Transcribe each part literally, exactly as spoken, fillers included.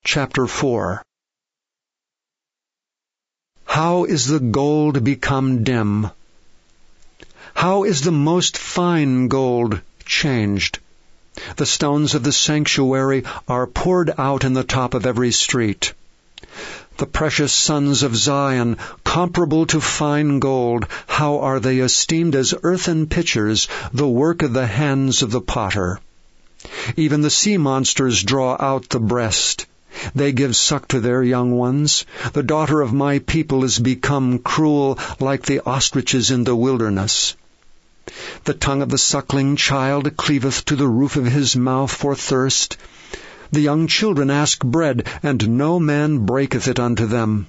chapter four. How is the gold become dim? How is the most fine gold changed? The stones of the sanctuary are poured out in the top of every street. The precious sons of Zion, comparable to fine gold, how are they esteemed as earthen pitchers, the work of the hands of the potter. Even the sea monsters draw out the breast. They give suck to their young ones. The daughter of my people is become cruel, like the ostriches in the wilderness. The tongue of the suckling child cleaveth to the roof of his mouth for thirst. The young children ask bread, and no man breaketh it unto them.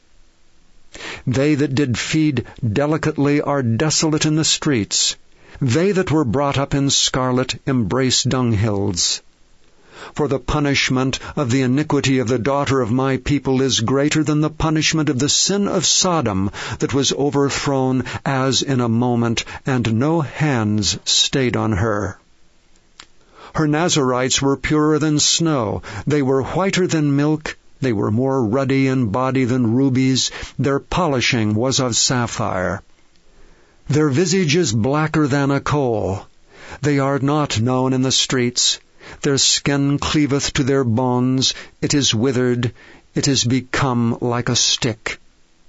They that did feed delicately are desolate in the streets. They that were brought up in scarlet embrace dunghills. For the punishment of the iniquity of the daughter of my people is greater than the punishment of the sin of Sodom, that was overthrown as in a moment, and no hands stayed on her. Her Nazarites were purer than snow. They were whiter than milk. They were more ruddy in body than rubies. Their polishing was of sapphire. Their visage is blacker than a coal. They are not known in the streets. Their skin cleaveth to their bones. It is withered. It is become like a stick.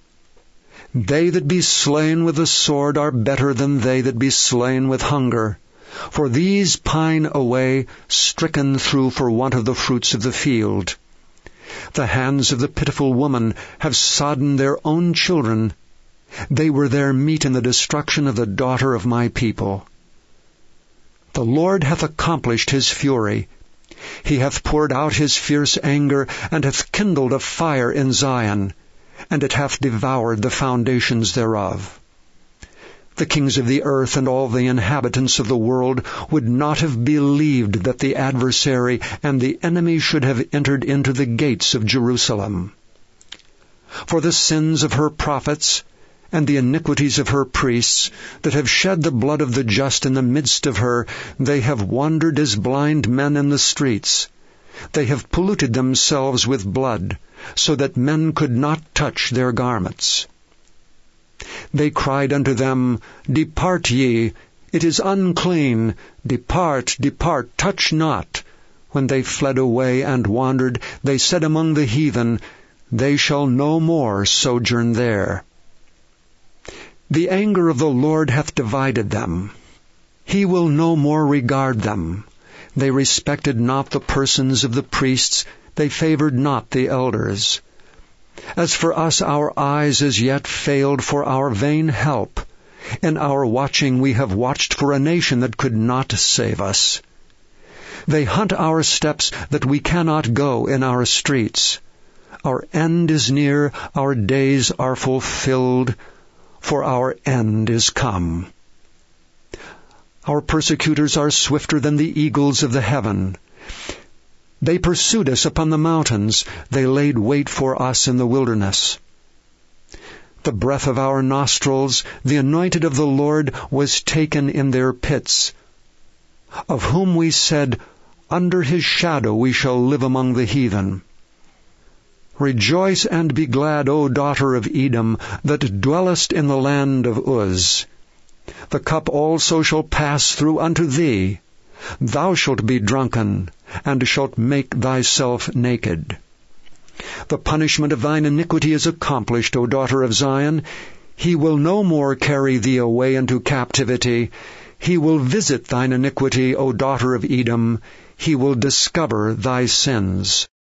They that be slain with the sword are better than they that be slain with hunger. For these pine away, stricken through for want of the fruits of the field. The hands of the pitiful woman have sodden their own children. They were their meat in the destruction of the daughter of my people. The Lord hath accomplished his fury. He hath poured out his fierce anger, and hath kindled a fire in Zion, and it hath devoured the foundations thereof. The kings of the earth and all the inhabitants of the world would not have believed that the adversary and the enemy should have entered into the gates of Jerusalem. For the sins of her prophets and the iniquities of her priests, that have shed the blood of the just in the midst of her, they have wandered as blind men in the streets. They have polluted themselves with blood, so that men could not touch their garments. They cried unto them, Depart ye, it is unclean, depart, depart, touch not. When they fled away and wandered, they said among the heathen, They shall no more sojourn there. The anger of the Lord hath divided them. He will no more regard them. They respected not the persons of the priests, they favored not the elders. As for us, our eyes as yet failed for our vain help. In our watching we have watched for a nation that could not save us. They hunt our steps that we cannot go in our streets. Our end is near, our days are fulfilled, for our end is come. Our persecutors are swifter than the eagles of the heaven. They pursued us upon the mountains. They laid wait for us in the wilderness. The breath of our nostrils, the anointed of the Lord, was taken in their pits, of whom we said, Under his shadow we shall live among the heathen. Rejoice and be glad, O daughter of Edom, that dwellest in the land of Uz. The cup also shall pass through unto thee. Thou shalt be drunken, and shalt make thyself naked. The punishment of thine iniquity is accomplished, O daughter of Zion. He will no more carry thee away into captivity. He will visit thine iniquity, O daughter of Edom. He will discover thy sins.